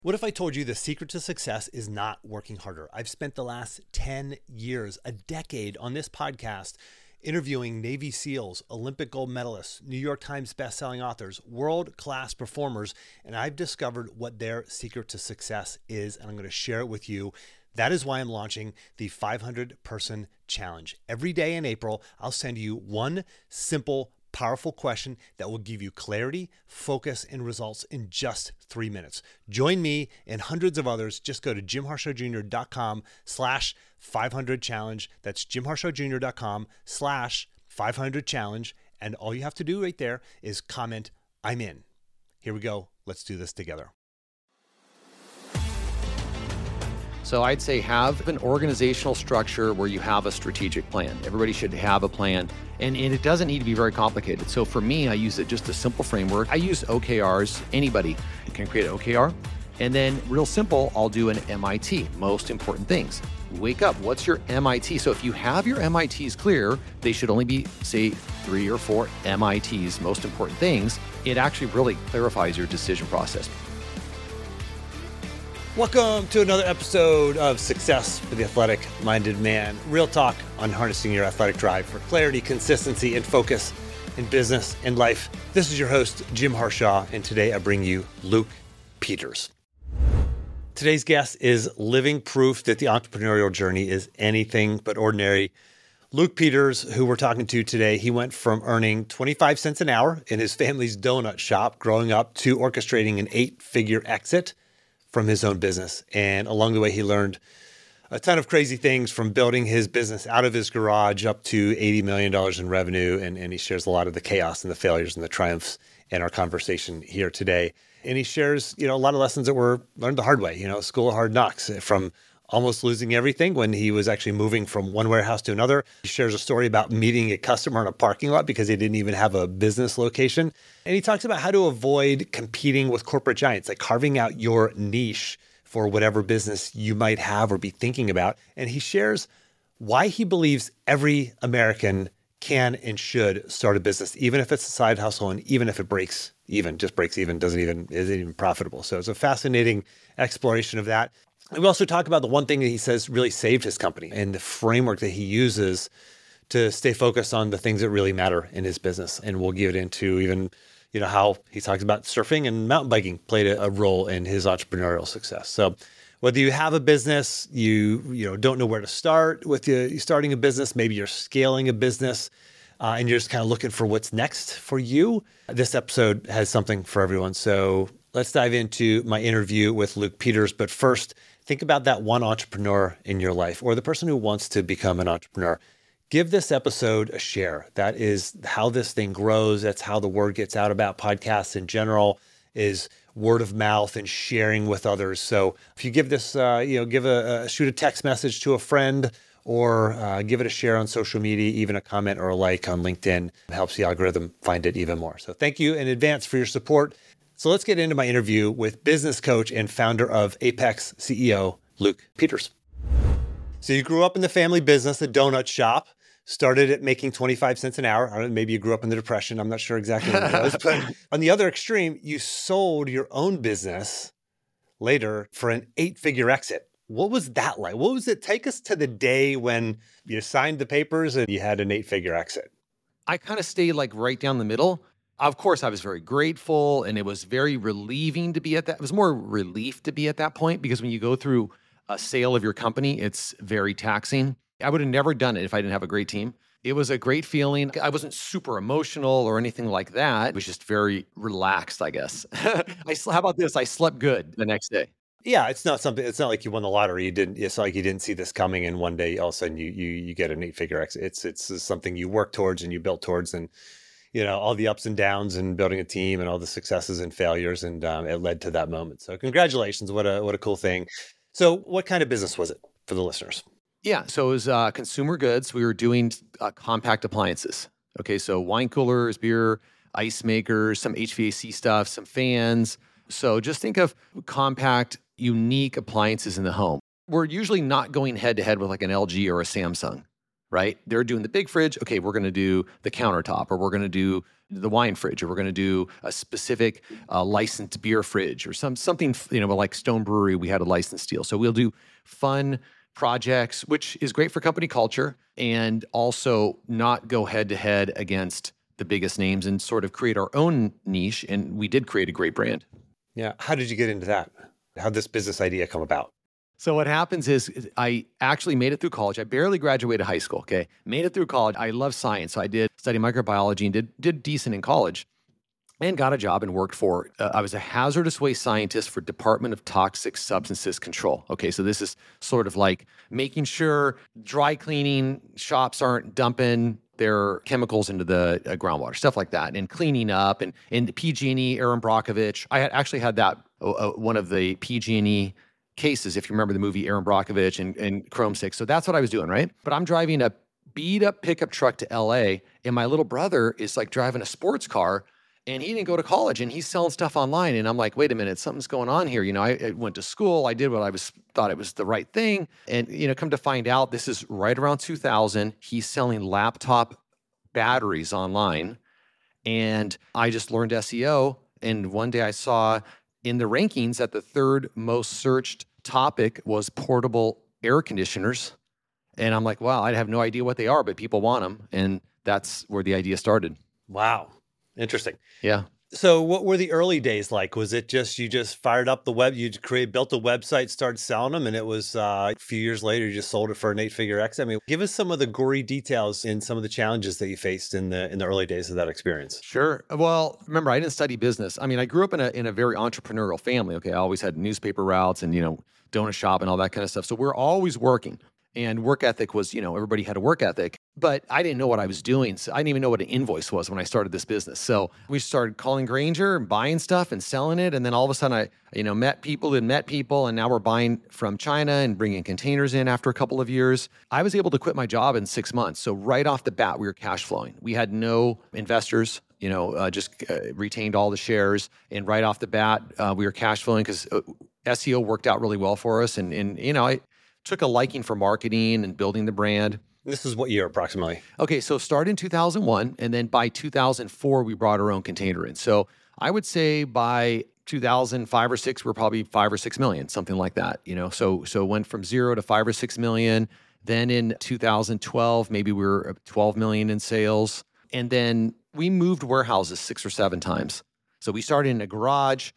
What if I told you the secret to success is not working harder? I've spent the last 10 years, a decade on this podcast, interviewing Navy SEALs, Olympic gold medalists, New York Times bestselling authors, world-class performers, and I've discovered what their secret to success is, and I'm going to share it with you. That is why I'm launching the 500-person challenge. Every day in April, I'll send you one simple, powerful question that will give you clarity, focus, and results in just 3 minutes. Join me and hundreds of others. Just go to jimharshawjr.com/500challenge. That's jimharshawjr.com/500challenge. And all you have to do right there is comment, "I'm in." Here we go. Let's do this together. So I'd say have an organizational structure where you have a strategic plan. Everybody should have a plan, and it doesn't need to be very complicated. So for me, I use just a simple framework. I use OKRs. Anybody can create an OKR. And then real simple, I'll do an MIT, most important things. Wake up, what's your MIT? So if you have your MITs clear, they should only be, say, 3 or 4 MITs, most important things. It actually really clarifies your decision process. Welcome to another episode of Success for the Athletic-Minded Man. Real talk on harnessing your athletic drive for clarity, consistency, and focus in business and life. This is your host, Jim Harshaw, and today I bring you Luke Peters. Today's guest is living proof that the entrepreneurial journey is anything but ordinary. Luke Peters, who we're talking to today, he went from earning 25 cents an hour in his family's donut shop growing up to orchestrating an 8-figure exit from his own business. And along the way, he learned a ton of crazy things, from building his business out of his garage up to $80 million in revenue. And he shares a lot of the chaos and the failures and the triumphs in our conversation here today. And he shares, a lot of lessons that were learned the hard way, school of hard knocks, from almost losing everything when he was actually moving from one warehouse to another. He shares a story about meeting a customer in a parking lot because he didn't even have a business location. And he talks about how to avoid competing with corporate giants, like carving out your niche for whatever business you might have or be thinking about. And he shares why he believes every American can and should start a business, even if it's a side hustle and even if it isn't even profitable. So it's a fascinating exploration of that. We also talk about the one thing that he says really saved his company and the framework that he uses to stay focused on the things that really matter in his business. And we'll get into even, how he talks about surfing and mountain biking played a role in his entrepreneurial success. So whether you have a business, you don't know where to start with you starting a business, maybe you're scaling a business, and you're just kind of looking for what's next for you, this episode has something for everyone. So let's dive into my interview with Luke Peters. But first, think about that one entrepreneur in your life, or the person who wants to become an entrepreneur. Give this episode a share. That is how this thing grows. That's how the word gets out about podcasts in general, is word of mouth and sharing with others. So if you give this, shoot a text message to a friend, or give it a share on social media, even a comment or a like on LinkedIn, it helps the algorithm find it even more. So thank you in advance for your support. So let's get into my interview with business coach and founder of Apex CEO, Luke Peters. So you grew up in the family business, a donut shop, started at making 25 cents an hour. I don't know, maybe you grew up in the Depression. I'm not sure exactly what it was. But on the other extreme, you sold your own business later for an 8-figure exit. What was that like? What was it? Take us to the day when you signed the papers and you had an 8-figure exit. I kind of stayed right down the middle. Of course, I was very grateful, and it was very relieving to be at that. It was more relief to be at that point, because when you go through a sale of your company, it's very taxing. I would have never done it if I didn't have a great team. It was a great feeling. I wasn't super emotional or anything like that. It was just very relaxed, I guess. How about this? I slept good the next day. Yeah, it's not like you won the lottery. It's not like you didn't see this coming, and one day all of a sudden you get an 8-figure exit. It's something you work towards and you built towards, and all the ups and downs and building a team and all the successes and failures, and it led to that moment. So congratulations. What a cool thing. So what kind of business was it for the listeners? Yeah, so it was consumer goods. We were doing compact appliances. Okay, so wine coolers, beer, ice makers, some HVAC stuff, some fans. So just think of compact, unique appliances in the home. We're usually not going head to head with like an LG or a Samsung. right? They're doing the big fridge. Okay, we're going to do the countertop, or we're going to do the wine fridge, or we're going to do a specific licensed beer fridge, or something, like Stone Brewery, we had a licensed deal. So we'll do fun projects, which is great for company culture, and also not go head to head against the biggest names and sort of create our own niche. And we did create a great brand. Yeah. How did you get into that? How'd this business idea come about? So what happens is I actually made it through college. I barely graduated high school, okay? Made it through college. I love science. So I did study microbiology and did decent in college and got a job and worked for, I was a hazardous waste scientist for Department of Toxic Substances Control. Okay, so this is sort of like making sure dry cleaning shops aren't dumping their chemicals into the groundwater, stuff like that, and cleaning up, and PG&E, Aaron Brockovich. I had actually had that, one of the PG&E cases, if you remember the movie Aaron Brockovich and Chrome 6. So that's what I was doing, right? But I'm driving a beat up pickup truck to LA, and my little brother is like driving a sports car, and he didn't go to college, and he's selling stuff online. And I'm like, wait a minute, something's going on here. I went to school, I did what thought it was the right thing. And, come to find out, this is right around 2000. He's selling laptop batteries online. And I just learned SEO. And one day I saw in the rankings that the third most searched topic was portable air conditioners. And I'm like, wow, I have no idea what they are, but people want them. And that's where the idea started. Wow. Interesting. Yeah. So what were the early days like? Was it just, you just fired up the web, built a website, started selling them, and it was a few years later, you just sold it for an 8-figure exit? I mean, give us some of the gory details in some of the challenges that you faced in the early days of that experience. Sure. Well, remember, I didn't study business. I mean, I grew up in a very entrepreneurial family. Okay. I always had newspaper routes and, donut shop and all that kind of stuff. So we're always working. And work ethic was, everybody had a work ethic, but I didn't know what I was doing. So I didn't even know what an invoice was when I started this business. So we started calling Grainger and buying stuff and selling it. And then all of a sudden I, met people. And now we're buying from China and bringing containers in after a couple of years. I was able to quit my job in 6 months. So right off the bat, we were cash flowing. We had no investors, just retained all the shares. And right off the bat, we were cash flowing because SEO worked out really well for us. And I took a liking for marketing and building the brand. This is what year approximately? Okay, so started in 2001, and then by 2004, we brought our own container in. So I would say by 2005 or 6, we're probably 5 or 6 million, something like that. So went from 0 to 5 or 6 million. Then in 2012, maybe we were 12 million in sales. And then we moved warehouses 6 or 7 times. So we started in a garage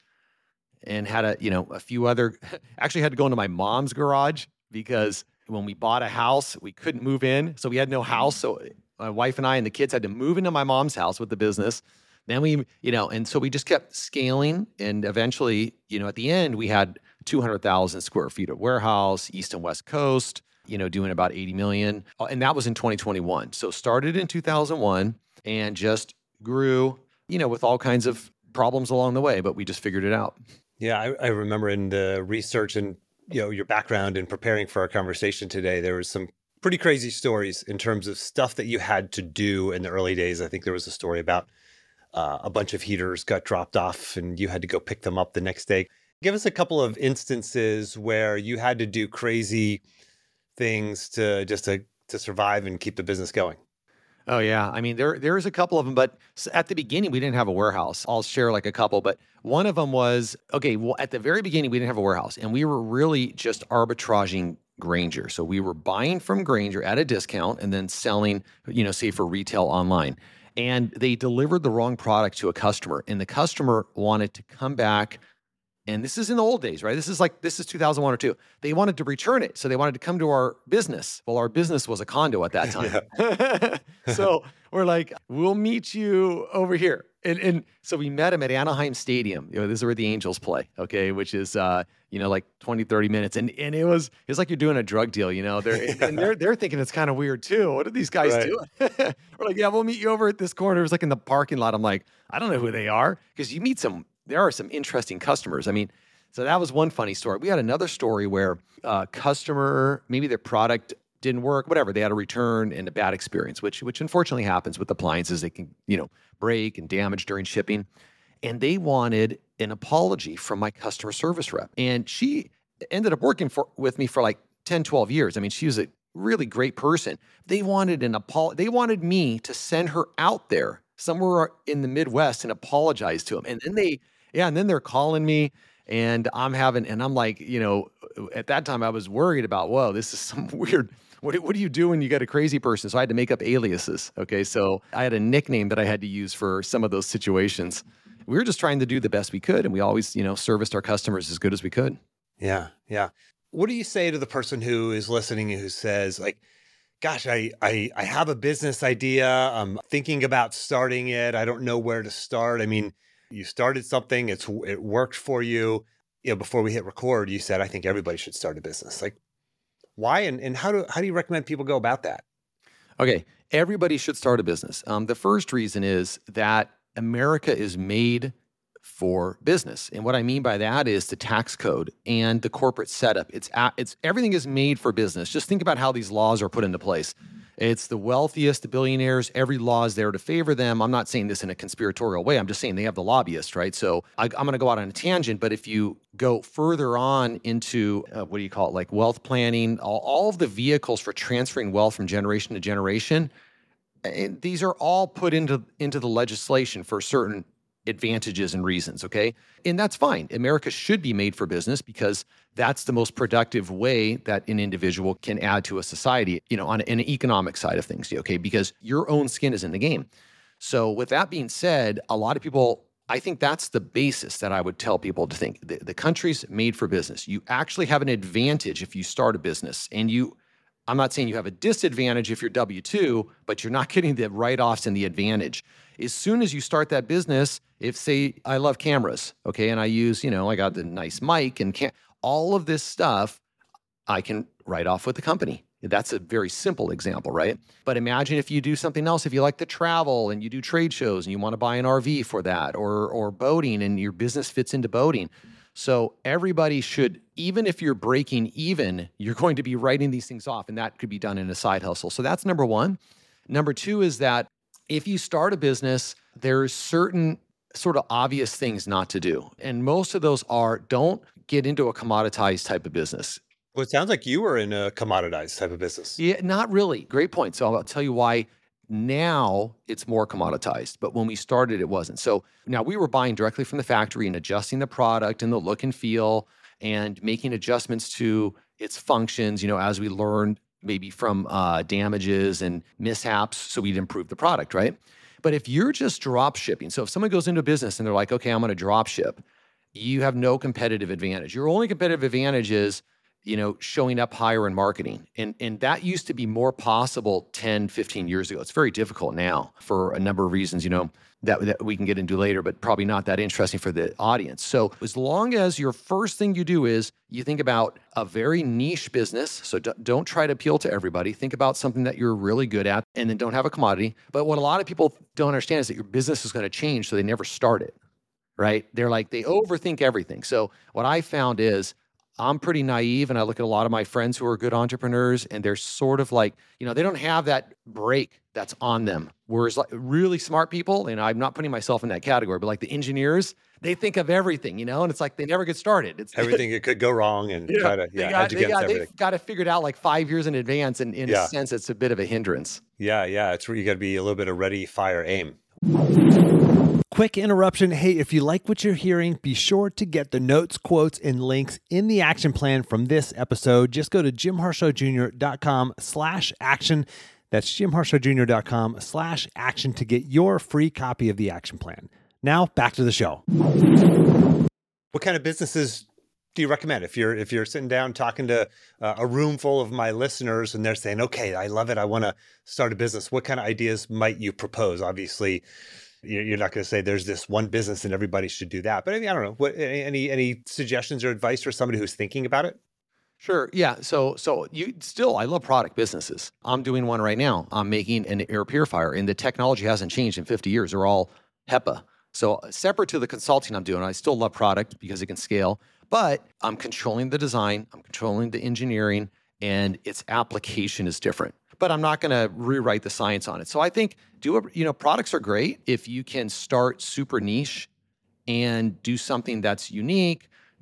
and had a few other, actually had to go into my mom's garage, because when we bought a house, we couldn't move in. So we had no house. So my wife and I and the kids had to move into my mom's house with the business. Then we, and so we just kept scaling. And eventually, at the end, we had 200,000 square feet of warehouse, East and West Coast, doing about 80 million. And that was in 2021. So started in 2001 and just grew, with all kinds of problems along the way, but we just figured it out. Yeah, I remember in the research and your background in preparing for our conversation today, there was some pretty crazy stories in terms of stuff that you had to do in the early days. I think there was a story about a bunch of heaters got dropped off and you had to go pick them up the next day. Give us a couple of instances where you had to do crazy things to survive and keep the business going. Oh, yeah. I mean, there's a couple of them, but at the beginning, we didn't have a warehouse. I'll share like a couple, but one of them was, at the very beginning, we didn't have a warehouse, and we were really just arbitraging Grainger. So we were buying from Grainger at a discount and then selling, say for retail online. And they delivered the wrong product to a customer, and the customer wanted to come back. And this is in the old days, right? This is 2001 or 2. They wanted to return it. So they wanted to come to our business. Well, our business was a condo at that time. Yeah. So we're like, we'll meet you over here. And so we met him at Anaheim Stadium. This is where the Angels play, okay, which is, like 20, 30 minutes. And it's like you're doing a drug deal, they're thinking it's kind of weird too. What are these guys doing? We're like, yeah, we'll meet you over at this corner. It was like in the parking lot. I'm like, I don't know who they are, because you meet there are some interesting customers. I mean, so that was one funny story. We had another story where a customer, maybe their product didn't work, whatever. They had a return and a bad experience, which unfortunately happens with appliances. They can, break and damage during shipping. And they wanted an apology from my customer service rep. And she ended up working with me for like 10, 12 years. I mean, she was really great person. They wanted they wanted me to send her out there somewhere in the Midwest and apologize to them. And then they're calling me and I'm like, at that time I was worried about, whoa, this is some weird, what do you do when you get a crazy person? So I had to make up aliases. Okay. So I had a nickname that I had to use for some of those situations. We were just trying to do the best we could. And we always, serviced our customers as good as we could. Yeah. Yeah. What do you say to the person who is listening who says like, gosh, I have a business idea. I'm thinking about starting it. I don't know where to start. I mean, you started something, it worked for you. Before we hit record, you said, I think everybody should start a business. Like why? And how do you recommend people go about that? Okay. Everybody should start a business. The first reason is that America is made for business. And what I mean by that is the tax code and the corporate setup. It's everything is made for business. Just think about how these laws are put into place. It's the wealthiest, the billionaires, every law is there to favor them. I'm not saying this in a conspiratorial way. I'm just saying they have the lobbyists, right? So I'm going to go out on a tangent, but if you go further on into, like wealth planning, all of the vehicles for transferring wealth from generation to generation, these are all put into the legislation for certain advantages and reasons, okay? And that's fine. America should be made for business because that's the most productive way that an individual can add to a society, on an economic side of things, okay? Because your own skin is in the game. So with that being said, a lot of people, I think that's the basis that I would tell people to think. The country's made for business. You actually have an advantage if you start a business, and I'm not saying you have a disadvantage if you're W-2, but you're not getting the write-offs and the advantage. As soon as you start that business, if say I love cameras, okay, and I use, I got the nice mic and all of this stuff, I can write off with the company. That's a very simple example, right? But imagine if you do something else, if you like to travel and you do trade shows and you want to buy an RV for that, or boating and your business fits into boating. So everybody should, even if you're breaking even, you're going to be writing these things off, and that could be done in a side hustle. So that's number one. Number two is that if you start a business, there's certain sort of obvious things not to do. And most of those are, don't get into a commoditized type of business. Well, it sounds like you were in a commoditized type of business. Yeah, not really. Great point. So I'll tell you why now it's more commoditized, but when we started, it wasn't. So now we were buying directly from the factory and adjusting the product and the look and feel and making adjustments to its functions, as we learned maybe from damages and mishaps, so we'd improve the product, right? But if you're just drop shipping, so if someone goes into a business and they're like, okay, I'm going to drop ship, you have no competitive advantage. Your only competitive advantage is, showing up higher in marketing. And that used to be more possible 10, 15 years ago. It's very difficult now for a number of reasons, that we can get into later, but probably not that interesting for the audience. So as long as your first thing you do is you think about a very niche business, so don't try to appeal to everybody. Think about something that you're really good at and then don't have a commodity. But what a lot of people don't understand is that your business is going to change, so they never start it, right? They overthink everything. So what I found is I'm pretty naive, and I look at a lot of my friends who are good entrepreneurs, and they're sort of like, they don't have that break that's on them. Whereas like really smart people, and I'm not putting myself in that category, but like the engineers, they think of everything, and it's like they never get started. It's everything that could go wrong and try to hedge against everything. They've got it figured out like 5 years in advance, and in a sense, it's a bit of a hindrance. Yeah. It's where you got to be a little bit of ready, fire, aim. Quick interruption. Hey, if you like what you're hearing, be sure to get the notes, quotes, and links in the action plan from this episode. Just go to jimharshawjr.com/action. That's jimharshawjr.com/action to get your free copy of the action plan. Now back to the show. What kind of businesses do you recommend? If you're sitting down talking to a room full of my listeners and they're saying, okay, I love it, I want to start a business, what kind of ideas might you propose? Obviously, you're not going to say there's this one business and everybody should do that. But I don't know. What any suggestions or advice for somebody who's thinking about it? Sure. Yeah. So I love product businesses. I'm doing one right now. I'm making an air purifier, and the technology hasn't changed in 50 years. They're all HEPA. So separate to the consulting I'm doing, I still love product because it can scale, but I'm controlling the design, I'm controlling the engineering, and its application is different. But I'm not going to rewrite the science on it. So I think products are great if you can start super niche and do something that's unique.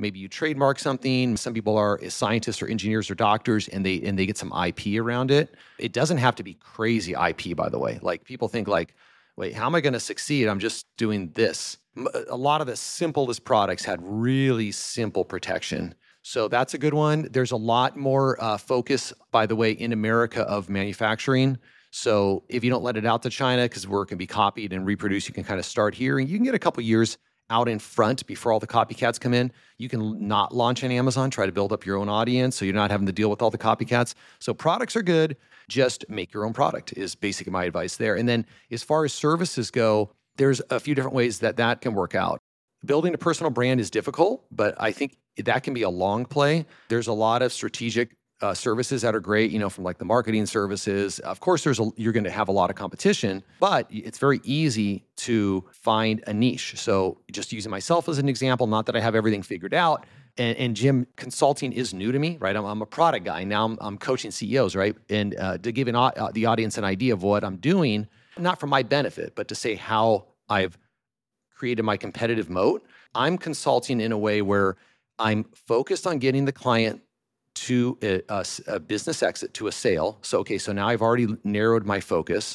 maybe you trademark something. Some people are scientists or engineers or doctors, and they get some IP around it. It doesn't have to be crazy IP, by the way. Like people think like, wait, how am I going to succeed? I'm just doing this. A lot of the simplest products had really simple protection. So that's a good one. There's a lot more focus, by the way, in America of manufacturing. So if you don't let it out to China, because where it can be copied and reproduced, you can kind of start here, and you can get a couple years out in front before all the copycats come in. You can not launch on Amazon, try to build up your own audience so you're not having to deal with all the copycats. So products are good. Just make your own product is basically my advice there. And then as far as services go, there's a few different ways that can work out. Building a personal brand is difficult, but I think that can be a long play. There's a lot of strategic services that are great, from like the marketing services. Of course, you're going to have a lot of competition, but it's very easy to find a niche. So just using myself as an example, not that I have everything figured out. And Jim, consulting is new to me, right? I'm a product guy. Now I'm coaching CEOs, right? And to give the audience an idea of what I'm doing, not for my benefit, but to say how I've created my competitive moat, I'm consulting in a way where I'm focused on getting the client to a business exit, to a sale. So now I've already narrowed my focus,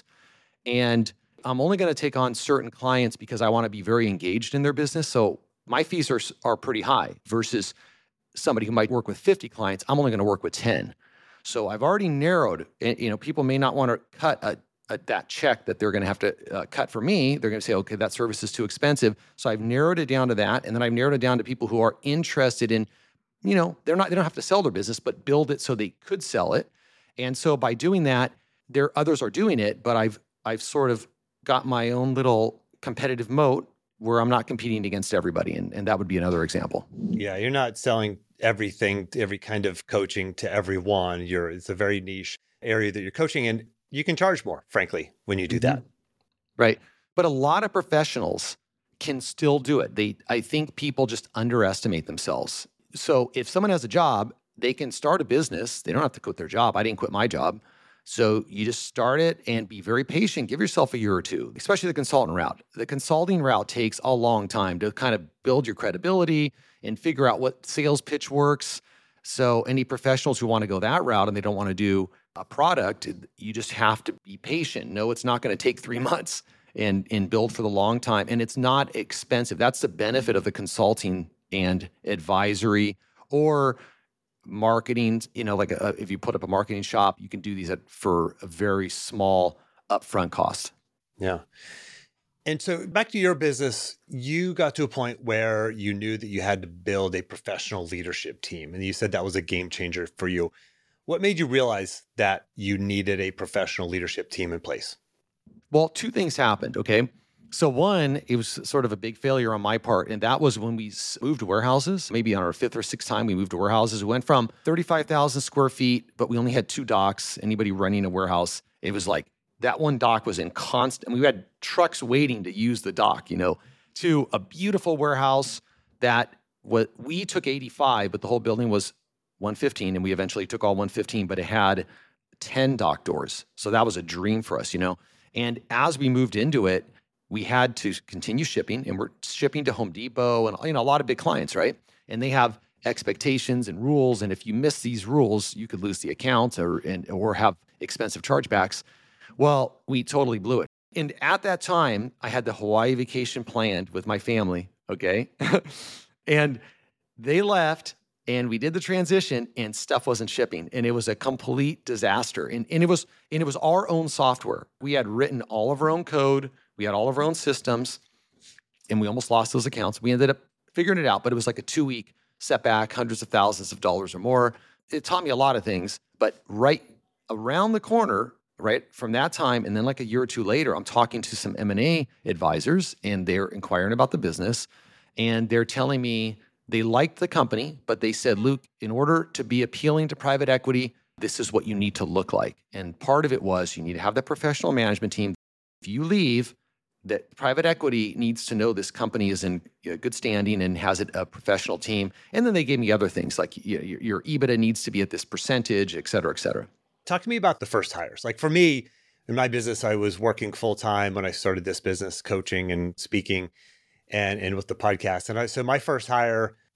and I'm only going to take on certain clients because I want to be very engaged in their business. So my fees are pretty high versus somebody who might work with 50 clients. I'm only going to work with 10. So I've already narrowed, people may not want to cut that check that they're going to have to cut for me. They're going to say, okay, that service is too expensive. So I've narrowed it down to that. And then I've narrowed it down to people who are interested in, they don't have to sell their business, but build it so they could sell it. And so by doing that, others are doing it, but I've sort of got my own little competitive moat where I'm not competing against everybody. And that would be another example. Yeah, you're not selling everything, every kind of coaching to everyone. It's a very niche area that you're coaching, and you can charge more, frankly, when you do that. Right. But a lot of professionals can still do it. I think people just underestimate themselves. So if someone has a job, they can start a business. They don't have to quit their job. I didn't quit my job. So you just start it and be very patient. Give yourself a year or two, especially the consultant route. The consulting route takes a long time to kind of build your credibility and figure out what sales pitch works. So any professionals who want to go that route and they don't want to do a product, you just have to be patient. No, it's not going to take 3 months and build for the long time. And it's not expensive. That's the benefit of the consulting and advisory or marketing. If you put up a marketing shop, you can do these for a very small upfront cost. Yeah. And so back to your business, you got to a point where you knew that you had to build a professional leadership team. And you said that was a game changer for you. What made you realize that you needed a professional leadership team in place? Well, two things happened, okay? So one, it was sort of a big failure on my part, and that was when we moved to warehouses. Maybe on our 5th or 6th time we moved to warehouses. We went from 35,000 square feet, but we only had 2 docks. Anybody running a warehouse, it was like that one dock was in constant, we had trucks waiting to use the dock, to a beautiful warehouse that we took 85, but the whole building was 115, and we eventually took all 115, but it had 10 dock doors. So that was a dream for us, And as we moved into it, we had to continue shipping, and we're shipping to Home Depot and a lot of big clients, right? And they have expectations and rules, and if you miss these rules, you could lose the account or have expensive chargebacks. Well, we totally blew it. And at that time, I had the Hawaii vacation planned with my family, okay? And they left, and we did the transition, and stuff wasn't shipping, and it was a complete disaster. And it was our own software. We had written all of our own code. We had all of our own systems, and we almost lost those accounts. We ended up figuring it out, but it was like a 2-week setback, hundreds of thousands of dollars or more. It taught me a lot of things, but right around the corner, right from that time, and then like a year or two later, I'm talking to some M&A advisors, and they're inquiring about the business, and they're telling me they liked the company, but they said, Luke, in order to be appealing to private equity, this is what you need to look like. And part of it was you need to have that professional management team. If you leave, that private equity needs to know this company is in good standing and has a professional team. And then they gave me other things like your EBITDA needs to be at this percentage, et cetera, et cetera. Talk to me about the first hires. Like for me, in my business, I was working full time when I started this business, coaching and speaking and with the podcast. And so my first hire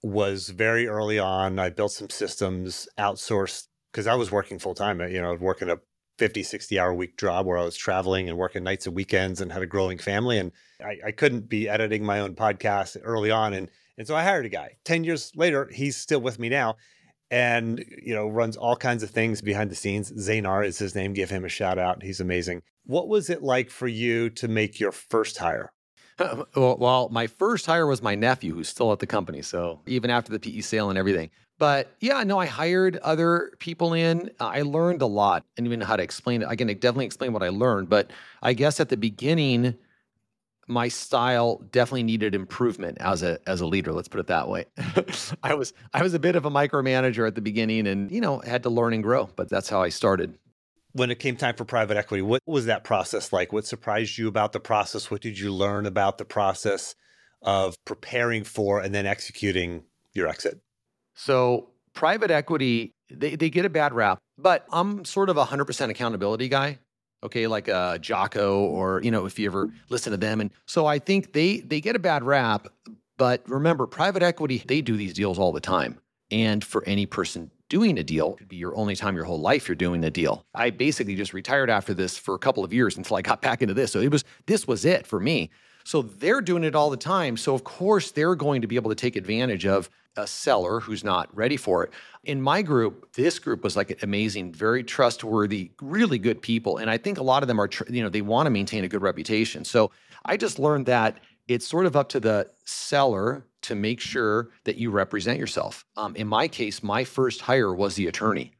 was very early on. I built some systems, outsourced, because I was working full time. I was working a 50, 60-hour week job where I was traveling and working nights and weekends and had a growing family. And I couldn't be editing my own podcast early on. And so I hired a guy. 10 years later, he's still with me now and, runs all kinds of things behind the scenes. Zaynar is his name. Give him a shout out. He's amazing. What was it like for you to make your first hire? Well, my first hire was my nephew, who's still at the company. So even after the PE sale and everything. But yeah, no, I hired other people in. I learned a lot, and even how to explain it. I can definitely explain what I learned. But I guess at the beginning, my style definitely needed improvement as a leader. Let's put it that way. I was a bit of a micromanager at the beginning, and had to learn and grow. But that's how I started. When it came time for private equity, what was that process like? What surprised you about the process? What did you learn about the process of preparing for and then executing your exit? So private equity, they get a bad rap, but I'm sort of a 100% accountability guy. Okay, like Jocko, or if you ever listen to them. And so I think they get a bad rap, but remember, private equity, they do these deals all the time. And for any person doing a deal, it could be your only time your whole life you're doing a deal. I basically just retired after this for a couple of years until I got back into this. So this was it for me. So they're doing it all the time. So of course they're going to be able to take advantage of a seller who's not ready for it. In my group, this group was like amazing, very trustworthy, really good people. And I think a lot of them are, they want to maintain a good reputation. So I just learned that it's sort of up to the seller to make sure that you represent yourself. In my case, my first hire was the attorney.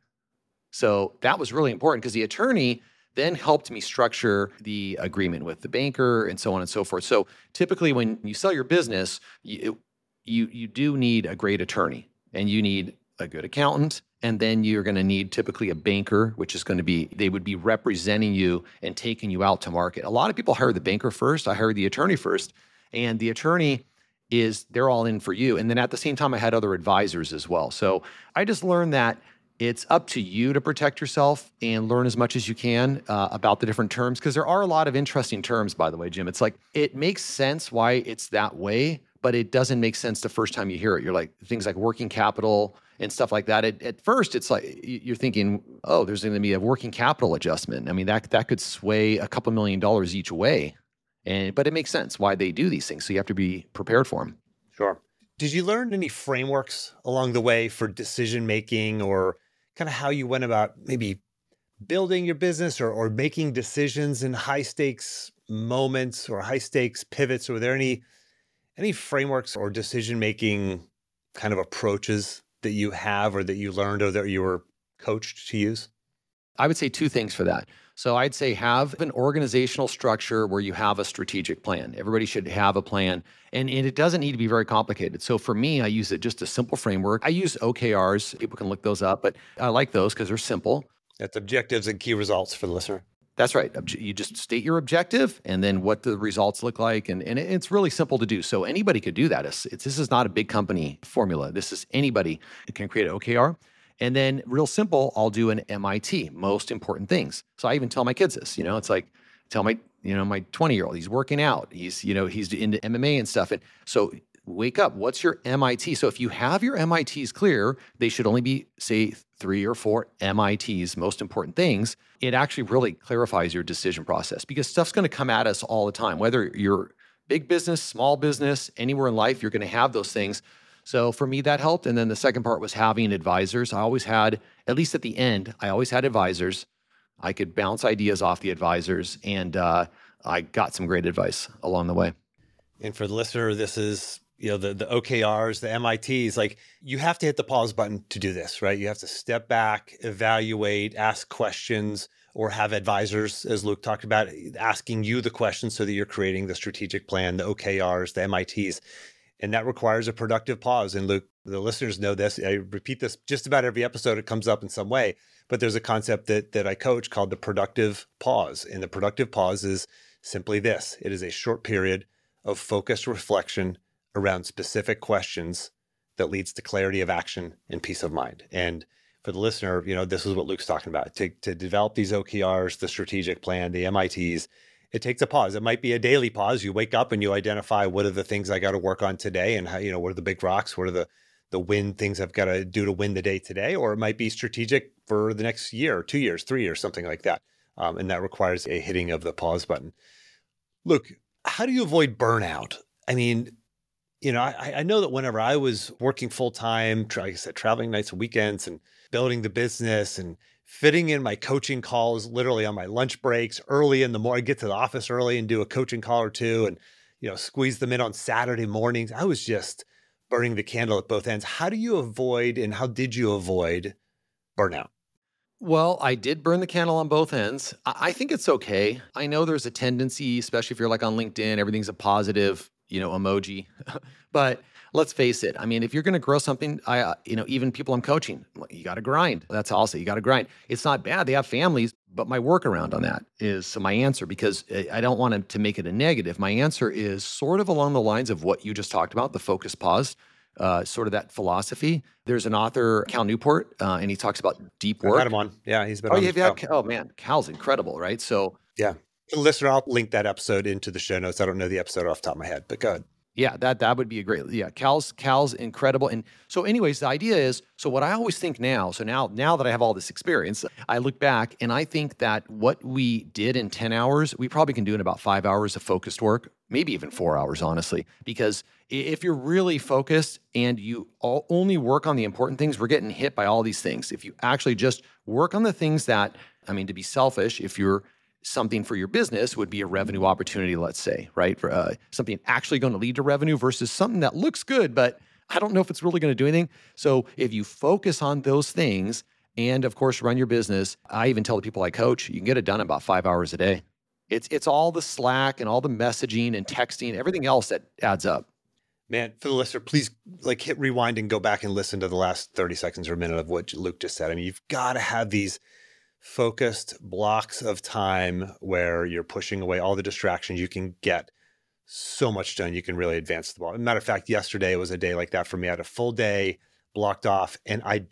So that was really important because the attorney then helped me structure the agreement with the banker and so on and so forth. So typically when you sell your business, you do need a great attorney, and you need a good accountant, and then you're going to need typically a banker, which is going to be, they would be representing you and taking you out to market. A lot of people hire the banker first. I hired the attorney first, and the attorney they're all in for you. And then at the same time, I had other advisors as well. So I just learned that it's up to you to protect yourself and learn as much as you can about the different terms, because there are a lot of interesting terms, by the way, Jim. It's like, it makes sense why it's that way, but it doesn't make sense the first time you hear it. You're like, things like working capital and stuff like that. At first, it's like, you're thinking, oh, there's going to be a working capital adjustment. I mean, that could sway a couple $1 million each way. But it makes sense why they do these things. So you have to be prepared for them. Sure. Did you learn any frameworks along the way for decision-making, or kind of how you went about maybe building your business or making decisions in high-stakes moments or high-stakes pivots? Were there any frameworks or decision-making kind of approaches that you have, or that you learned, or that you were coached to use? I would say two things for that. So I'd say have an organizational structure where you have a strategic plan. Everybody should have a plan, and it doesn't need to be very complicated. So for me, I use just a simple framework. I use OKRs. People can look those up, but I like those because they're simple. That's objectives and key results for the listener. That's right. You just state your objective and then what the results look like. And it's really simple to do. So anybody could do that. This is not a big company formula. This is anybody can create an OKR. And then real simple, I'll do an MIT, most important things. So I even tell my kids this, it's like, tell my 20-year-old, he's working out. He's into MMA and stuff. And so wake up, what's your MIT? So if you have your MITs clear, they should only be, say, 3 or 4 MITs, most important things. It actually really clarifies your decision process, because stuff's going to come at us all the time, whether you're big business, small business, anywhere in life, you're going to have those things. So for me, that helped. And then the second part was having advisors. I always had, at least at the end, I always had advisors. I could bounce ideas off the advisors, and I got some great advice along the way. And for the listener, this is, the OKRs, the MITs, like, you have to hit the pause button to do this, right? You have to step back, evaluate, ask questions, or have advisors, as Luke talked about, asking you the questions so that you're creating the strategic plan, the OKRs, the MITs. And that requires a productive pause. And Luke, the listeners know this. I repeat this just about every episode. It comes up in some way. But there's a concept that I coach called the productive pause. And the productive pause is simply this. It is a short period of focused reflection around specific questions that leads to clarity of action and peace of mind. And for the listener, this is what Luke's talking about. To develop these OKRs, the strategic plan, the MITs, it takes a pause. It might be a daily pause. You wake up and you identify, what are the things I got to work on today, and how, what are the big rocks? What are the win things I've got to do to win the day today, or it might be strategic for the next year, 2 years, 3 years, something like that. And that requires a hitting of the pause button. Luke, how do you avoid burnout? I mean, I know that whenever I was working full time, like I said, traveling nights and weekends and building the business and fitting in my coaching calls literally on my lunch breaks early in the morning, get to the office early and do a coaching call or two and, squeeze them in on Saturday mornings. I was just burning the candle at both ends. How do you avoid, and how did you avoid burnout? Well, I did burn the candle on both ends. I think it's okay. I know there's a tendency, especially if you're like on LinkedIn, everything's a positive, emoji. But let's face it. I mean, if you're going to grow something, even people I'm coaching, you got to grind. That's all I'll say. You got to grind. It's not bad. They have families, but my workaround on that is, so my answer, because I don't want to make it a negative. My answer is sort of along the lines of what you just talked about, the focus pause. Sort of that philosophy. There's an author, Cal Newport, and he talks about deep work. I've had him on. Yeah, he's been on. Oh man, Cal's incredible, right? So yeah, listener, I'll link that episode into the show notes. I don't know the episode off the top of my head, but go ahead. Yeah, that would be a great. Yeah, Cal's incredible. And so, anyways, the idea is, so what I always think now. So now that I have all this experience, I look back and I think that what we did in 10 hours, we probably can do in about 5 hours of focused work, maybe even 4 hours, honestly. Because if you're really focused and you only work on the important things, we're getting hit by all these things. If you actually just work on the things that, to be selfish, if you're something for your business would be a revenue opportunity, let's say, right? For something actually going to lead to revenue versus something that looks good, but I don't know if it's really going to do anything. So if you focus on those things and of course run your business, I even tell the people I coach, you can get it done in about 5 hours a day. It's all the Slack and all the messaging and texting, everything else that adds up. Man, for the listener, please hit rewind and go back and listen to the last 30 seconds or a minute of what Luke just said. I mean, you've got to have these focused blocks of time where you're pushing away all the distractions. You can get so much done. You can really advance the ball. As a matter of fact, yesterday was a day like that for me. I had a full day blocked off and I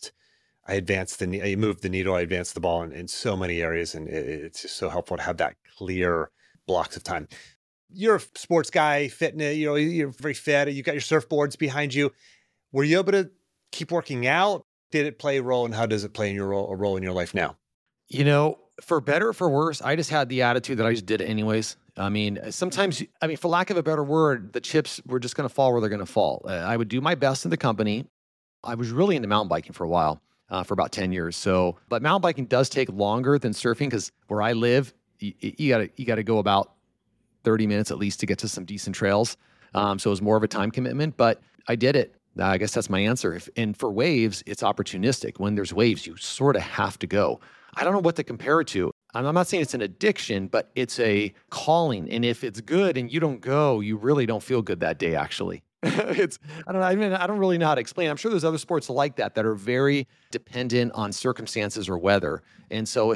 moved the needle. I advanced the ball in so many areas. And it's just so helpful to have that clear blocks of time. You're a sports guy, fitness, you're very fit. You got your surfboards behind you. Were you able to keep working out? Did it play a role, and how does it play a role in your life now? For better or for worse, I just had the attitude that I just did it anyways. Sometimes, for lack of a better word, the chips were just going to fall where they're going to fall. I would do my best in the company. I was really into mountain biking for a while, for about 10 years. But mountain biking does take longer than surfing because where I live, you got to go about 30 minutes at least to get to some decent trails. So it was more of a time commitment, but I did it. I guess that's my answer. And for waves, it's opportunistic. When there's waves, you sort of have to go. I don't know what to compare it to. I'm not saying it's an addiction, but it's a calling. And if it's good and you don't go, you really don't feel good that day, actually. I don't really know how to explain. I'm sure there's other sports like that are very dependent on circumstances or weather. And so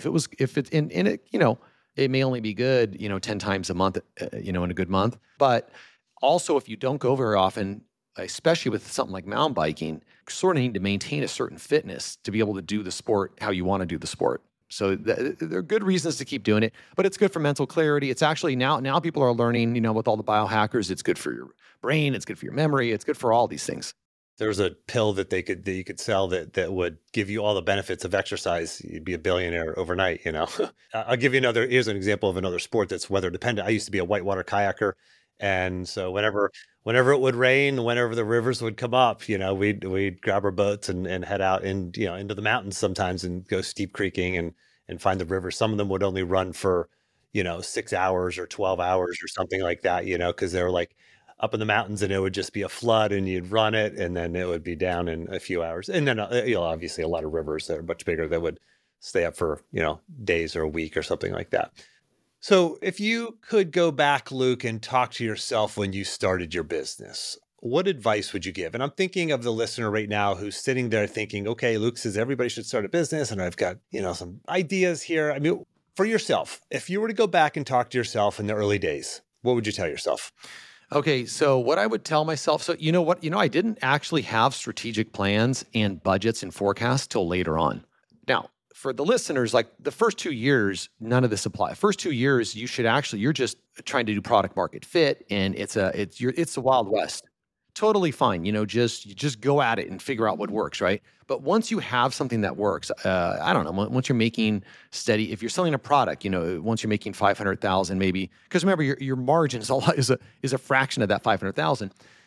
it may only be good, 10 times a month, in a good month. But also if you don't go very often, especially with something like mountain biking, sort of need to maintain a certain fitness to be able to do the sport how you want to do the sport. So there are good reasons to keep doing it, but it's good for mental clarity. It's actually now people are learning, with all the biohackers, it's good for your brain, it's good for your memory, it's good for all these things. There's a pill that you could sell that would give you all the benefits of exercise. You'd be a billionaire overnight, I'll give you here's an example of another sport that's weather dependent. I used to be a whitewater kayaker. And so whenever it would rain, whenever the rivers would come up, we'd grab our boats and head out into the mountains sometimes and go steep creeking and find the river. Some of them would only run for, 6 hours or 12 hours or something like that, because they were like up in the mountains and it would just be a flood and you'd run it and then it would be down in a few hours. And then, obviously a lot of rivers that are much bigger that would stay up for, days or a week or something like that. So if you could go back, Luke, and talk to yourself when you started your business, what advice would you give? And I'm thinking of the listener right now who's sitting there thinking, okay, Luke says everybody should start a business and I've got, some ideas here. I mean, for yourself, if you were to go back and talk to yourself in the early days, what would you tell yourself? Okay, so what I would tell myself, so you know what, I didn't actually have strategic plans and budgets and forecasts till later on. Now, for the listeners, like the first 2 years, none of this applies. First 2 years, you're just trying to do product market fit, and it's the Wild West. totally fine. You just go at it and figure out what works, right? But once you have something that works, I don't know, once you're making steady, if you're selling a product, once you're making 500,000 maybe, because remember your margin is a fraction of that 500,000.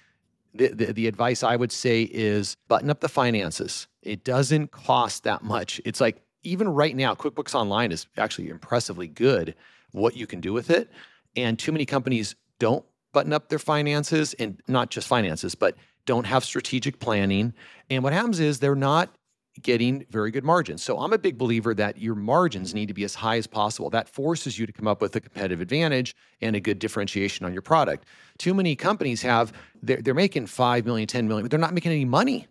The advice I would say is button up the finances. It doesn't cost that much. It's like, even right now, QuickBooks Online is actually impressively good what you can do with it. And too many companies don't button up their finances, and not just finances, but don't have strategic planning. And what happens is they're not getting very good margins. So I'm a big believer that your margins need to be as high as possible. That forces you to come up with a competitive advantage and a good differentiation on your product. Too many companies they're making 5 million, 10 million, but they're not making any money.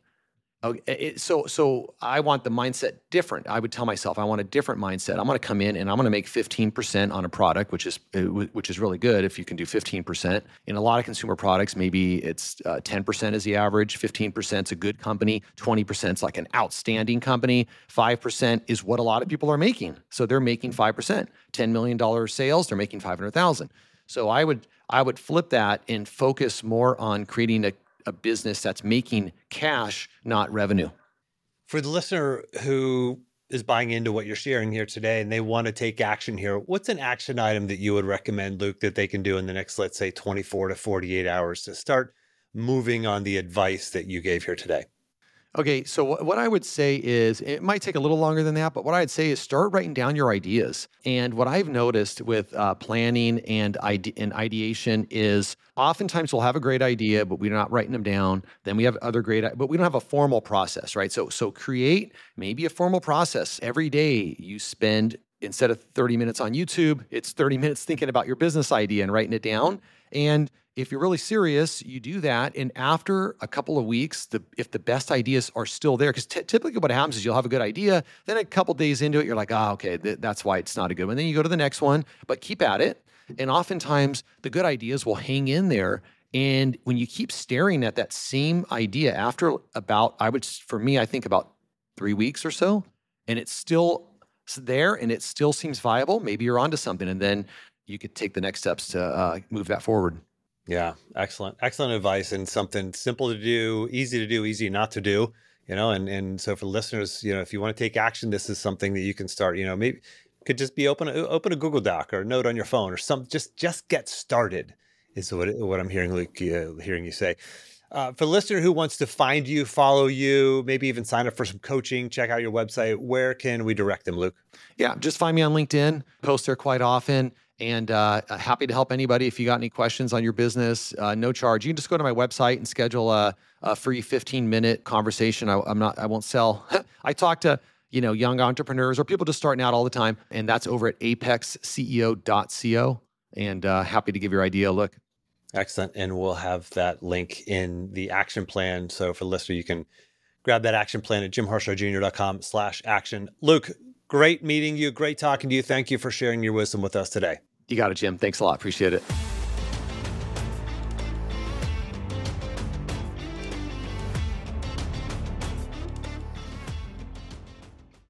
Okay, so I want the mindset different. I would tell myself I want a different mindset. I'm going to come in and I'm going to make 15% on a product, which is really good if you can do 15%. In a lot of consumer products, maybe it's 10% is the average, 15% is a good company, 20% is like an outstanding company, 5% is what a lot of people are making. So they're making 5%, $10 million sales, they're making 500,000. So I would flip that and focus more on creating a business that's making cash, not revenue. For the listener who is buying into what you're sharing here today and they want to take action here, what's an action item that you would recommend, Luke, that they can do in the next, let's say, 24 to 48 hours to start moving on the advice that you gave here today? Okay, so what I would say is, it might take a little longer than that, but what I'd say is start writing down your ideas. And what I've noticed with planning and ideation is oftentimes we'll have a great idea, but we're not writing them down. Then we have other but we don't have a formal process, right? So create maybe a formal process. Every day you spend, instead of 30 minutes on YouTube, it's 30 minutes thinking about your business idea and writing it down. And if you're really serious, you do that. And after a couple of weeks, if the best ideas are still there, because typically what happens is you'll have a good idea, then a couple days into it, you're like, okay, that's why it's not a good one. Then you go to the next one, but keep at it. And oftentimes the good ideas will hang in there. And when you keep staring at that same idea after I think about 3 weeks or so, and it's still there and it still seems viable, maybe you're onto something. And then you could take the next steps to move that forward. Yeah, excellent. Excellent advice, and something simple to do, easy not to do, and so for listeners, if you want to take action, this is something that you can start, maybe could just be open a Google Doc or a note on your phone or something. Just get started is what I'm hearing, Luke, hearing you say. For the listener who wants to find you, follow you, maybe even sign up for some coaching, check out your website, where can we direct them, Luke? Yeah, just find me on LinkedIn, post there quite often. And happy to help anybody if you got any questions on your business. No charge. You can just go to my website and schedule a free 15-minute conversation. I won't sell. I talk to young entrepreneurs or people just starting out all the time, and that's over at apexceo.co. And happy to give your idea a look. Excellent. And we'll have that link in the action plan. So for the listener, you can grab that action plan at jimharshawjr.com/action. Luke, great meeting you. Great talking to you. Thank you for sharing your wisdom with us today. You got it, Jim. Thanks a lot. Appreciate it.